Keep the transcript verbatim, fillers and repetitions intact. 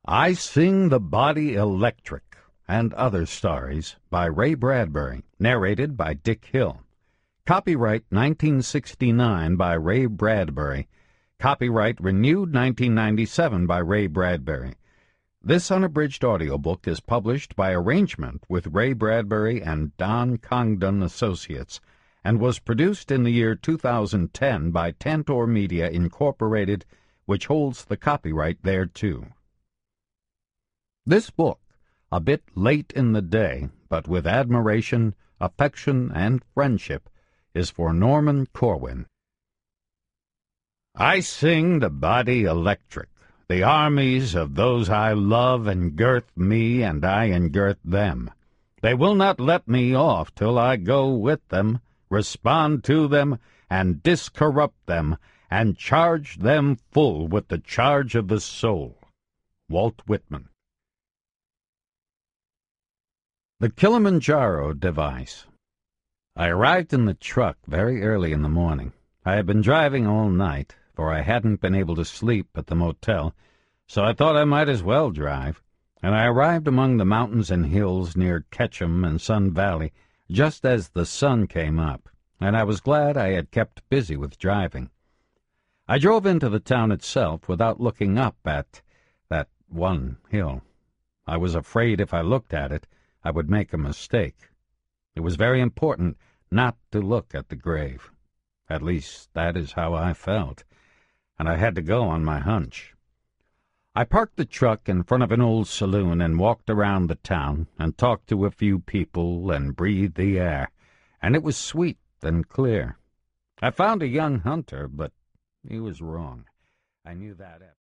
I Sing the Body Electric, and Other Stories by Ray Bradbury, narrated by Dick Hill. Copyright nineteen sixty-nine by Ray Bradbury. Copyright renewed nineteen ninety-seven by Ray Bradbury. This unabridged audiobook is published by arrangement with Ray Bradbury and Don Congdon Associates, and was produced in the year two thousand ten by Tantor Media, Incorporated, which holds the copyright thereto. This book, a bit late in the day, but with admiration, affection, and friendship, is for Norman Corwin. I sing the body electric. The armies of those I love engirth me, and I engirth them. They will not let me off till I go with them, respond to them, and discorrupt them, and charge them full with the charge of the soul. Walt Whitman. The Kilimanjaro Device. I arrived in the truck very early in the morning. I had been driving all night, for I hadn't been able to sleep at the motel, so I thought I might as well drive, and I arrived among the mountains and hills near Ketchum and Sun Valley just as the sun came up, and I was glad I had kept busy with driving. I drove into the town itself without looking up at that one hill. I was afraid if I looked at it, I would make a mistake. It was very important not to look at the grave. At least, that is how I felt, and I had to go on my hunch. I parked the truck in front of an old saloon and walked around the town and talked to a few people and breathed the air, and it was sweet and clear. I found a young hunter, but he was wrong. I knew that.